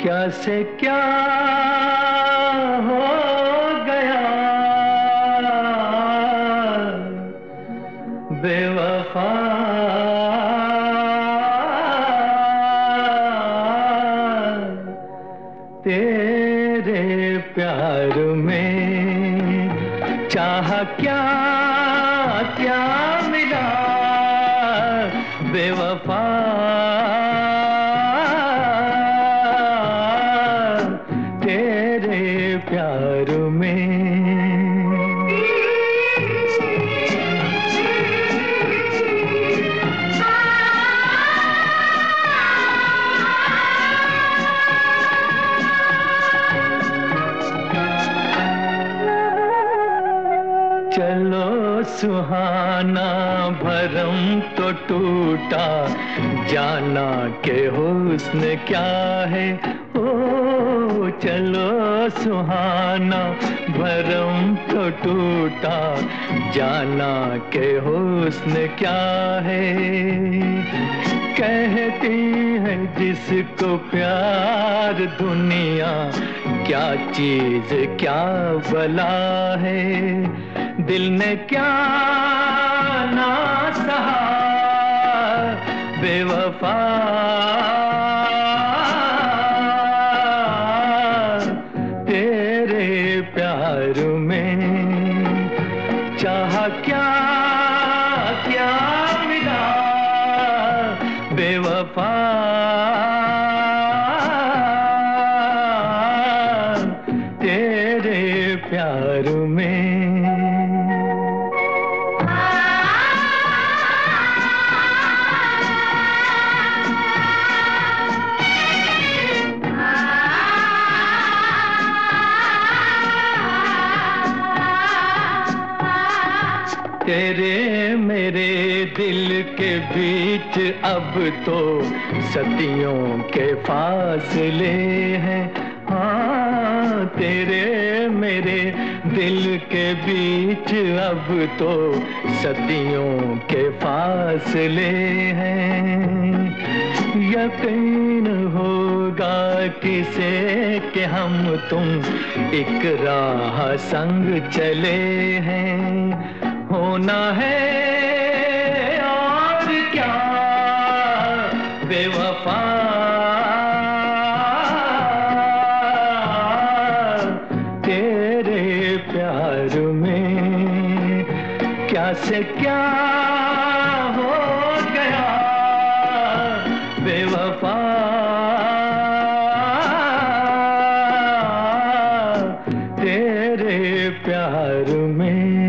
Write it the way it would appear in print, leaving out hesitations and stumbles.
क्या से क्या हो गया बेवफा, तेरे प्यार में चाह क्या क्या मिला बेवफा, तेरे प्यार में। चलो सुहाना भरम तो टूटा, जाना के हुस्न क्या है। ओ चलो सुहाना भरम तो टूटा, जाना के हुस्न क्या है। कहती है जिसको प्यार दुनिया, क्या चीज क्या भला है। दिल ने क्या ना सहा बेवफा, तेरे प्यार में चाह क्या क्या मिला बेवफा, तेरे प्यार में। तेरे मेरे दिल के बीच अब तो सदियों के फासले हैं। हाँ तेरे मेरे दिल के बीच अब तो सदियों के फासले हैं। यकीन होगा किसे कि हम तुम एक राह संग चले हैं। होना है और क्या बेवफा, तेरे प्यार में क्या से क्या हो गया बेवफा, तेरे प्यार में।